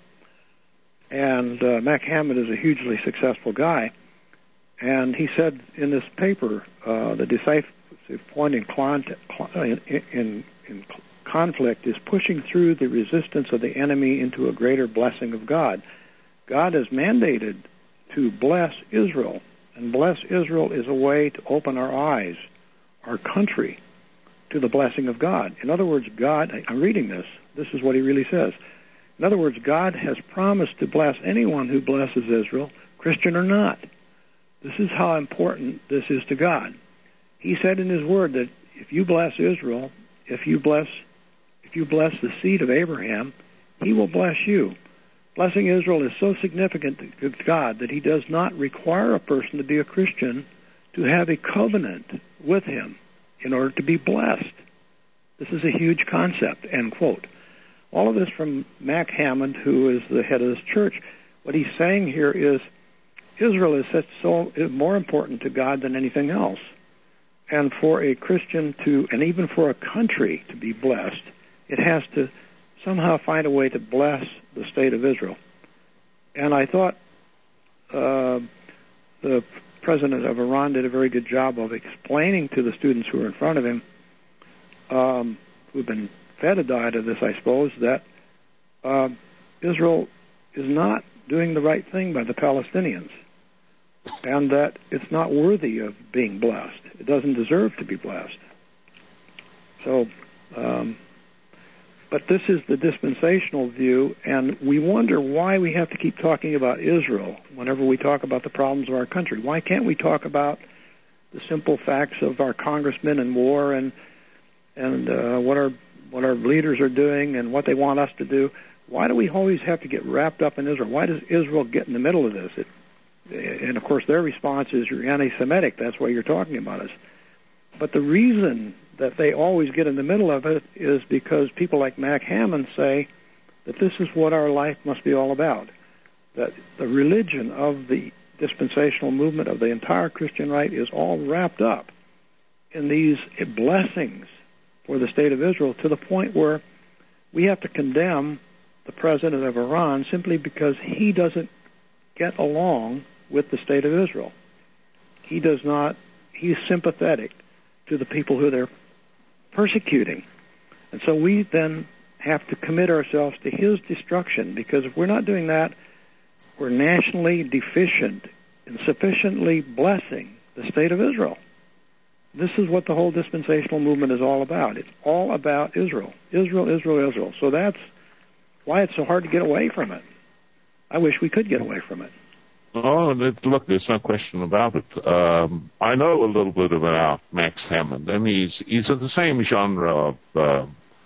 And uh, Mac Hammond is a hugely successful guy. And he said in this paper, uh, the decisive point in, in, in, in conflict is pushing through the resistance of the enemy into a greater blessing of God. God has mandated to bless Israel, and bless Israel is a way to open our eyes our country to the blessing of God. In other words, God, I'm reading this, this is what he really says. In other words, God has promised to bless anyone who blesses Israel, Christian or not. This is how important this is to God. He said in his word that if you bless Israel, if you bless if you bless the seed of Abraham, he will bless you. Blessing Israel is so significant to God that he does not require a person to be a Christian to have a covenant with him in order to be blessed. This is a huge concept, end quote. All of this from Mac Hammond, who is the head of this church. What he's saying here is Israel is such so is more important to God than anything else. And for a Christian to, and even for a country to be blessed, it has to somehow find a way to bless the state of Israel. And I thought uh, the president of Iran did a very good job of explaining to the students who were in front of him, um, who've been fed a diet of this, I suppose, that uh, Israel is not doing the right thing by the Palestinians, and that it's not worthy of being blessed. It doesn't deserve to be blessed. So, um, but this is the dispensational view, and we wonder why we have to keep talking about Israel whenever we talk about the problems of our country. Why can't we talk about the simple facts of our congressmen in war and and uh, what our what our leaders are doing and what they want us to do? Why do we always have to get wrapped up in Israel? Why does Israel get in the middle of this? It, and, of course, their response is you're anti-Semitic. That's why you're talking about us. But the reason that they always get in the middle of it is because people like Mac Hammond say that this is what our life must be all about, that the religion of the dispensational movement of the entire Christian right is all wrapped up in these blessings for the state of Israel, to the point where we have to condemn the president of Iran simply because he doesn't get along with the state of Israel. He does not, he's sympathetic to the people who they're persecuting. And so we then have to commit ourselves to his destruction, because if we're not doing that, we're nationally deficient in sufficiently blessing the state of Israel. This is what the whole dispensational movement is all about. It's all about Israel. Israel, Israel, Israel. So that's why it's so hard to get away from it. I wish we could get away from it.
Oh, look, there's no question about it. Um, I know a little bit about Max Hammond, and he's he's in the same genre of uh,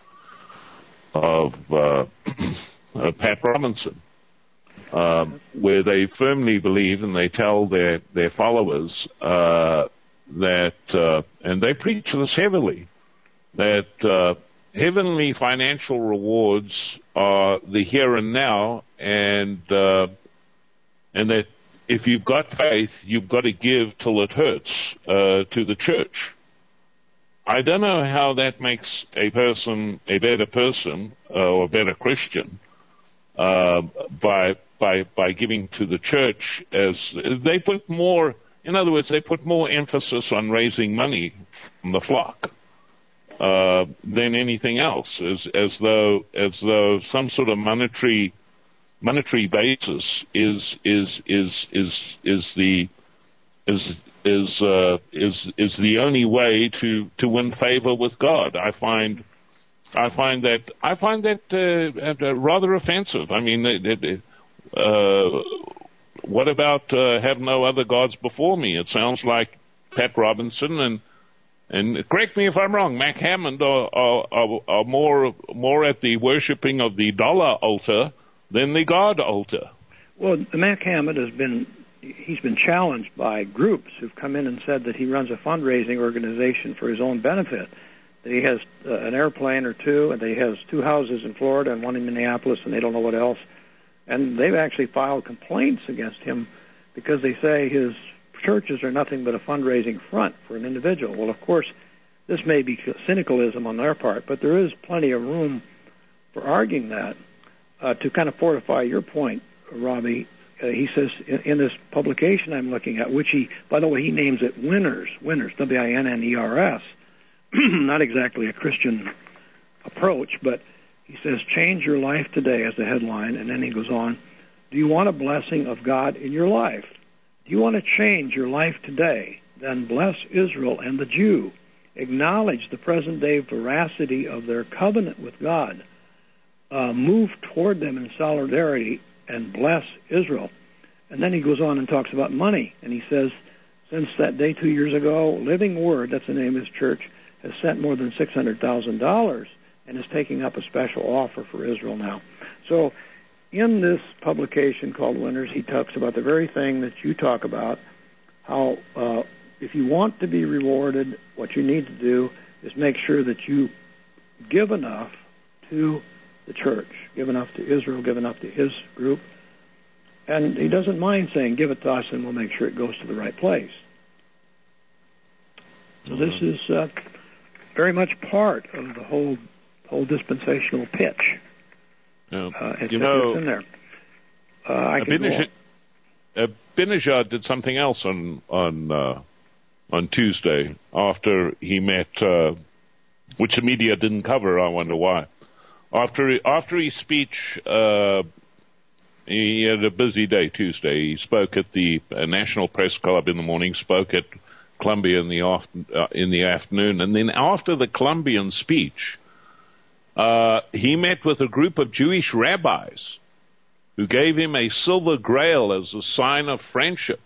of uh, uh, Pat Robinson, uh, where they firmly believe and they tell their their followers uh, that, uh, and they preach this heavily, that uh, heavenly financial rewards are the here and now, and uh, and that if you've got faith, you've got to give till it hurts uh, to the church. I don't know how that makes a person a better person uh, or a better Christian uh, by by by giving to the church. As they put more, in other words, they put more emphasis on raising money from the flock uh, than anything else, as as though as though some sort of monetary. monetary basis is is is is is the is is uh, is is the only way to, to win favor with God. I find I find that I find that uh, rather offensive. I mean, uh, what about uh, have no other gods before me? It sounds like Pat Robinson and and correct me if I'm wrong. Mac Hammond are are, are, are more more at the worshiping of the dollar altar than the God altar.
Well, Mac Hammond has been, he's been challenged by groups who've come in and said that he runs a fundraising organization for his own benefit, that he has uh, an airplane or two, and that he has two houses in Florida and one in Minneapolis, and they don't know what else. And they've actually filed complaints against him because they say his churches are nothing but a fundraising front for an individual. Well, of course, this may be cynicalism on their part, but there is plenty of room for arguing that. Uh, to kind of fortify your point, Robbie, uh, he says in, in this publication I'm looking at, which he, by the way, he names it Winners, Winners, W I N N E R S, not exactly a Christian approach, but he says, change your life today as the headline, and then he goes on, do you want a blessing of God in your life? Do you want to change your life today? Then bless Israel and the Jew acknowledge the present-day veracity of their covenant with God, uh, move toward them in solidarity, and bless Israel. And then he goes on and talks about money, and he says, since that day two years ago, Living Word, that's the name of his church, has sent more than six hundred thousand dollars and is taking up a special offer for Israel now. So in this publication called Winners, he talks about the very thing that you talk about, how uh, if you want to be rewarded, what you need to do is make sure that you give enough to the church, give enough to Israel, give enough to his group. And he doesn't mind saying, give it to us and we'll make sure it goes to the right place. So this is uh, very much part of the whole whole dispensational pitch.
Yeah.
Uh, it's,
you know,
it's in there. Uh, I can go on.
Abinadab did something else on on uh, on Tuesday after he met, uh, which the media didn't cover. I wonder why. After after his speech, uh, he had a busy day Tuesday. He spoke at the uh, National Press Club in the morning, spoke at Columbia in the after, uh, in the afternoon, and then after the Columbian speech, uh, he met with a group of Jewish rabbis who gave him a silver grail as a sign of friendship.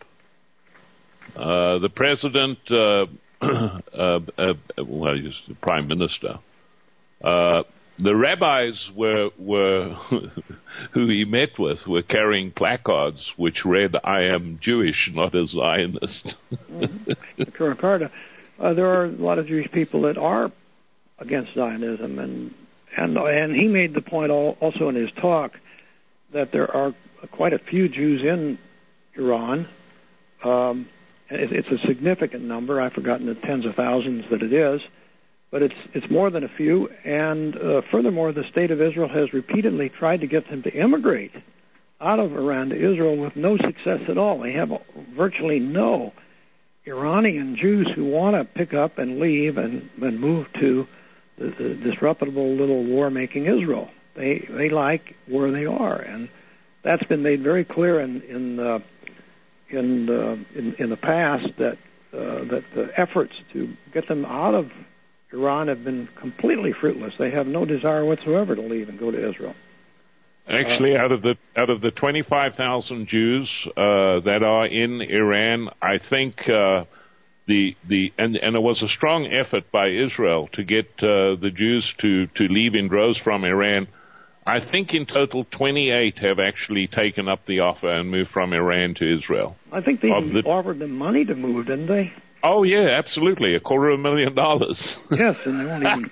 Uh, the president, uh, uh, uh, well, he's the prime minister, uh, the rabbis were, were who he met with were carrying placards which read, "I am Jewish, not a Zionist."
mm-hmm. Ricardo, uh, there are a lot of Jewish people that are against Zionism, and and and he made the point also in his talk that there are quite a few Jews in Iran. Um, it's a significant number. I've forgotten the tens of thousands that it is. But it's it's more than a few, and uh, furthermore, the State of Israel has repeatedly tried to get them to immigrate out of Iran to Israel with no success at all. They have virtually no Iranian Jews who want to pick up and leave and, and move to the, the disreputable little war-making Israel. They they like where they are, and that's been made very clear in in uh, in, uh, in in the past that uh, that the efforts to get them out of Iran have been completely fruitless. They have no desire whatsoever to leave and go to Israel.
Actually, out of the out of the twenty-five thousand Jews uh, that are in Iran, I think uh, the the and and there was a strong effort by Israel to get uh, the Jews to to leave in droves from Iran. I think in total twenty-eight have actually taken up the offer and moved from Iran to Israel.
I think they the, offered them money to move, didn't they?
Oh, yeah, absolutely. A quarter of a million dollars.
Yes, and they won't even...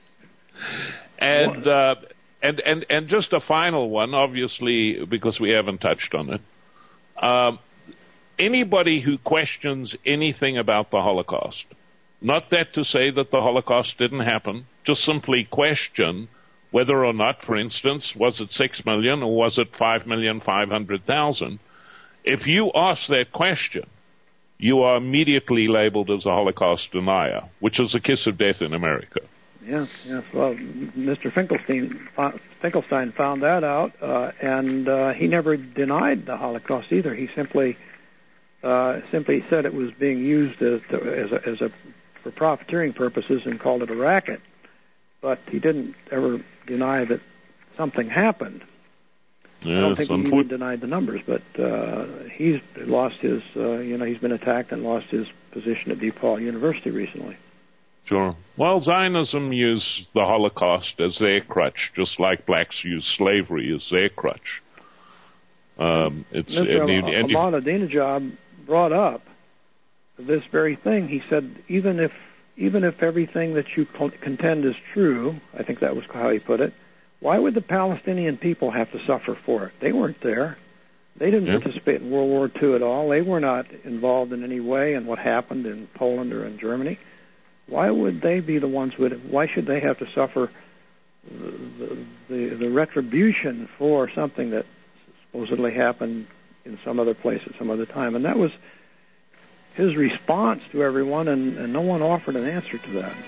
and, uh, and, and, and just a final one, obviously, because we haven't touched on it. Um, anybody who questions anything about the Holocaust, not that to say that the Holocaust didn't happen, just simply question whether or not, for instance, was it six million or was it five million five hundred thousand? If you ask that question, you are immediately labeled as a Holocaust denier, which is a kiss of death in America.
Yes, yes. Well, Mister Finkelstein, Finkelstein found that out, uh, and uh, he never denied the Holocaust either. He simply uh, simply said it was being used as to, as, a, as a for profiteering purposes and called it a racket. But he didn't ever deny that something happened.
Yes,
I don't think he even denied the numbers, but uh, he's lost his, uh, you know, he's been attacked and lost his position at DePaul University recently.
Sure. Well, Zionism used the Holocaust as their crutch, just like blacks use slavery as their crutch. Um, it's
Mister
and, and,
Ahmadinejad brought up this very thing. He said, even if even if everything that you contend is true, I think that was how he put it, why would the Palestinian people have to suffer for it? They weren't there. They didn't yeah. participate in World War Two at all. They were not involved in any way in what happened in Poland or in Germany. Why would they be the ones who would, why should they have to suffer the, the, the retribution for something that supposedly happened in some other place at some other time? And that was his response to everyone, and, and no one offered an answer to that.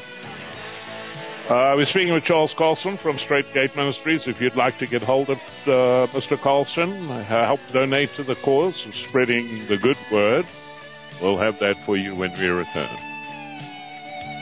Uh, we're speaking with Charles Colson from Straight Gate Ministries. If you'd like to get hold of uh, Mister Colson, uh, help donate to the cause of spreading the good word, we'll have that for you when we return.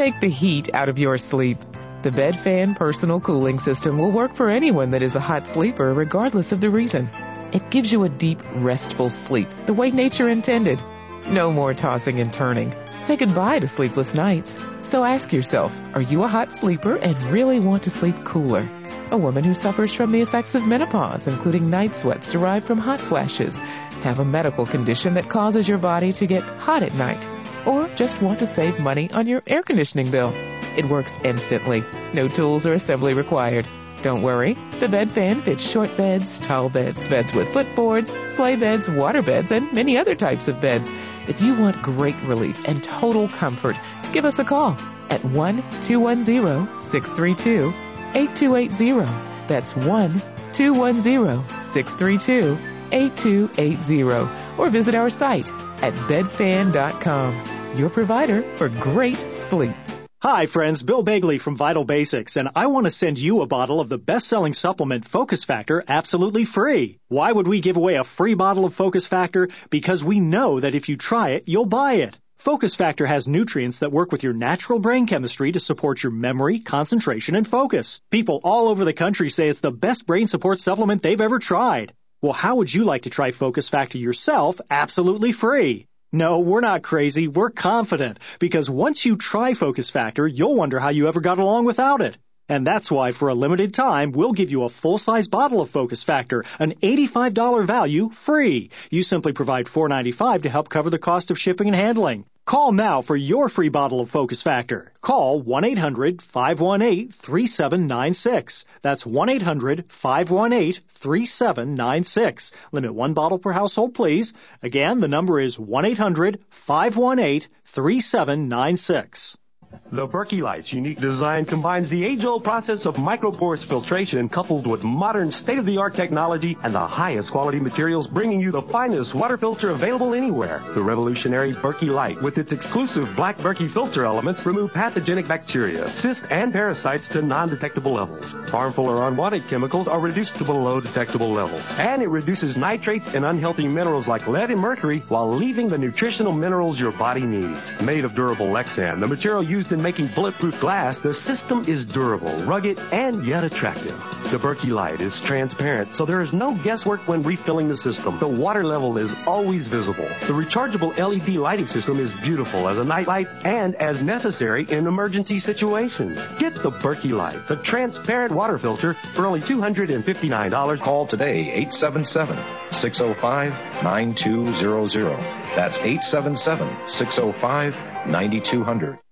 take the heat out of your sleep. The Bed Fan Personal Cooling System will work for anyone that is a hot sleeper, regardless of the reason. It gives you a deep, restful sleep, the way nature intended. No more tossing and turning. Say goodbye to sleepless nights. So ask yourself, are you a hot sleeper and really want to sleep cooler? A woman who suffers from the effects of menopause, including night sweats derived from hot flashes, have a medical condition that causes your body to get hot at night, or just want to save money on your air conditioning bill. It works instantly. No tools or assembly required. Don't worry, the Bed Fan fits short beds, tall beds, beds with footboards, sleigh beds, water beds, and many other types of beds. If you want great relief and total comfort, give us a call at one two one zero, six three two, eight two eight zero. That's one two one zero, six three two, eight two eight zero. Or visit our site at bed fan dot com, your provider for great sleep.
Hi, friends. Bill Bagley from Vital Basics, and I want to send you a bottle of the best-selling supplement Focus Factor absolutely free. Why would we give away a free bottle of Focus Factor? Because we know that if you try it, you'll buy it. Focus Factor has nutrients that work with your natural brain chemistry to support your memory, concentration, and focus. People all over the country say it's the best brain support supplement they've ever tried. Well, how would you like to try Focus Factor yourself absolutely free? No, we're not crazy. We're confident. Because once you try Focus Factor, you'll wonder how you ever got along without it. And that's why, for a limited time, we'll give you a full-size bottle of Focus Factor, an eighty-five dollars value, free. You simply provide four dollars and ninety-five cents to help cover the cost of shipping and handling. Call now for your free bottle of Focus Factor. Call one eight hundred, five one eight, three seven nine six. That's one eight hundred, five one eight, three seven nine six. Limit one bottle per household, please. Again, the number is one eight hundred, five one eight, three seven nine six.
The Berkey Light's unique design combines the age-old process of microporous filtration coupled with modern state-of-the-art technology and the highest quality materials, bringing you the finest water filter available anywhere. The revolutionary Berkey Light, with its exclusive black Berkey filter elements, remove pathogenic bacteria, cysts, and parasites to non-detectable levels. Harmful or unwanted chemicals are reduced to below detectable levels. And it reduces nitrates and unhealthy minerals like lead and mercury while leaving the nutritional minerals your body needs. Made of durable Lexan, the material used in making bulletproof glass, the system is durable, rugged, and yet attractive. The Berkey Light is transparent, so there is no guesswork when refilling the system. The water level is always visible. The rechargeable L E D lighting system is beautiful as a night light and as necessary in emergency situations. Get the Berkey Light, the transparent water filter, for only two hundred fifty-nine dollars.
Call today, eight seven seven, six oh five, nine two zero zero. That's eight seven seven, six oh five, nine two zero zero.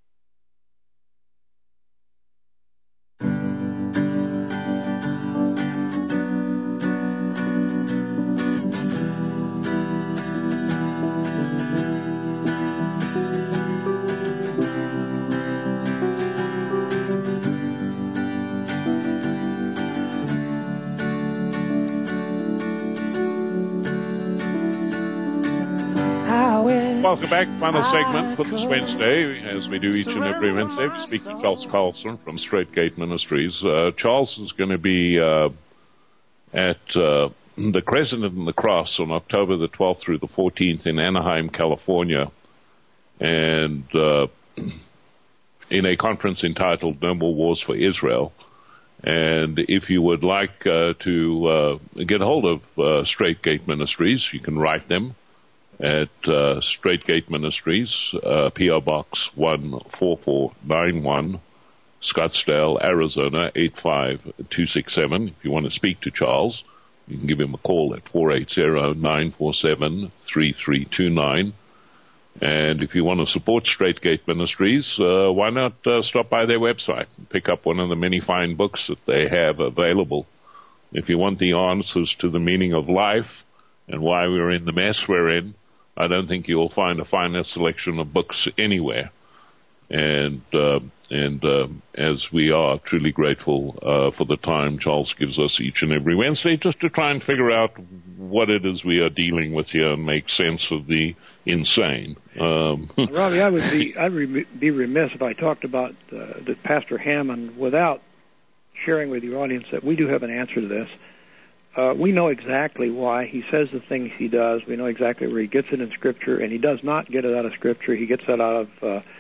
Welcome back. Final segment for this Wednesday, as we do each and every Wednesday. We speak to Charles Carlson from Straight Gate Ministries. Uh, Charles is going to be uh, at uh, the Crescent and the Cross on October the twelfth through the fourteenth in Anaheim, California, and uh, in a conference entitled No More Wars for Israel. And if you would like uh, to uh, get a hold of uh, Straight Gate Ministries, you can write them at uh, Straight Gate Ministries, uh, P O Box one four four nine one, Scottsdale, Arizona eight five two six seven. If you want to speak to Charles, you can give him a call at four eight zero, nine four seven, three three two nine. And if you want to support Straight Gate Ministries, uh, why not uh, stop by their website and pick up one of the many fine books that they have available. If you want the answers to the meaning of life and why we're in the mess we're in, I don't think you'll find a finer selection of books anywhere. And uh, and uh, as we are truly grateful uh, for the time Charles gives us each and every Wednesday, just to try and figure out what it is we are dealing with here and make sense of the insane. Um,
Robbie, I would be I'd re- be remiss if I talked about uh, the Pastor Hammond without sharing with your audience that we do have an answer to this. Uh, we know exactly why he says the things he does. We know exactly where he gets it in Scripture, and he does not get it out of Scripture. He gets that out of uh,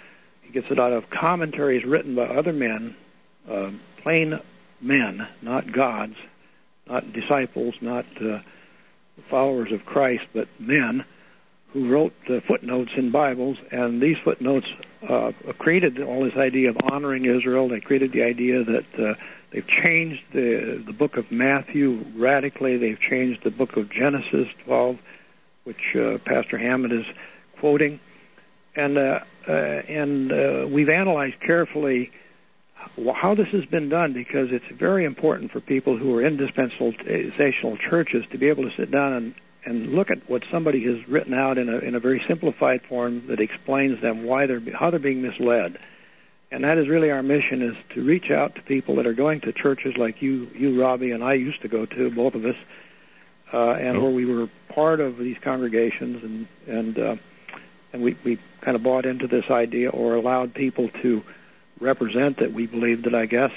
he gets it out of commentaries written by other men, uh, plain men, not gods, not disciples, not uh, followers of Christ, but men who wrote uh, footnotes in Bibles, and these footnotes uh, created all this idea of honoring Israel. They created the idea that uh, they've changed the the book of Matthew radically. They've changed the book of Genesis twelve, which uh, Pastor Hammond is quoting, and uh, uh, and uh, we've analyzed carefully how this has been done, because it's very important for people who are in dispensational churches to be able to sit down and, and look at what somebody has written out in a in a very simplified form that explains them why they're how they're being misled. And that is really our mission, is to reach out to people that are going to churches like you, you Robbie, and I used to go to, both of us, uh, and oh. where we were part of these congregations, and and uh, and we, we kind of bought into this idea, or allowed people to represent that we believed it, I guess,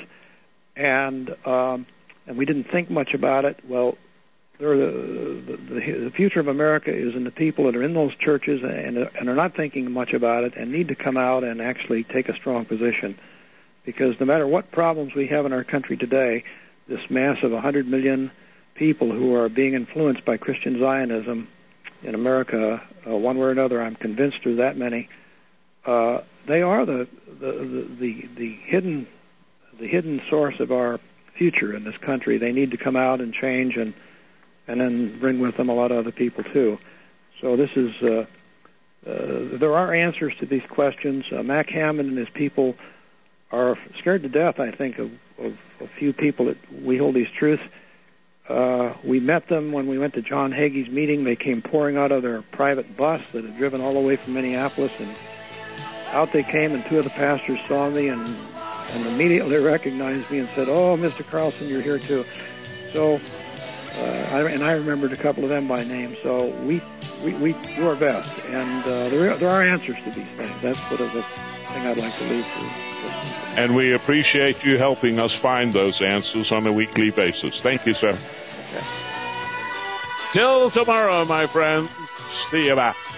and um, and we didn't think much about it. Well, the, the, the future of America is in the people that are in those churches and, and are not thinking much about it, and need to come out and actually take a strong position, because no matter what problems we have in our country today, this mass of one hundred million people who are being influenced by Christian Zionism in America, uh, one way or another, I'm convinced there's that many. Uh, they are the the, the the the hidden the hidden source of our future in this country. They need to come out and change, and and then bring with them a lot of other people too. So this is uh, uh, there are answers to these questions. Uh, Mac Hammond and his people are scared to death, I think, of, of a few people that we hold these truths. Uh, we met them when we went to John Hagee's meeting. They came pouring out of their private bus that had driven all the way from Minneapolis, and out they came, and two of the pastors saw me and, and immediately recognized me and said, "Oh, Mister Carlson, you're here too." So, uh, I, and I remembered a couple of them by name. So we we, we do our best, and uh, there there are answers to these things. That's sort of the thing I'd like to leave for.
And we appreciate you helping us find those answers on a weekly basis. Thank you, sir.
Okay.
Till tomorrow, my friends. See you back.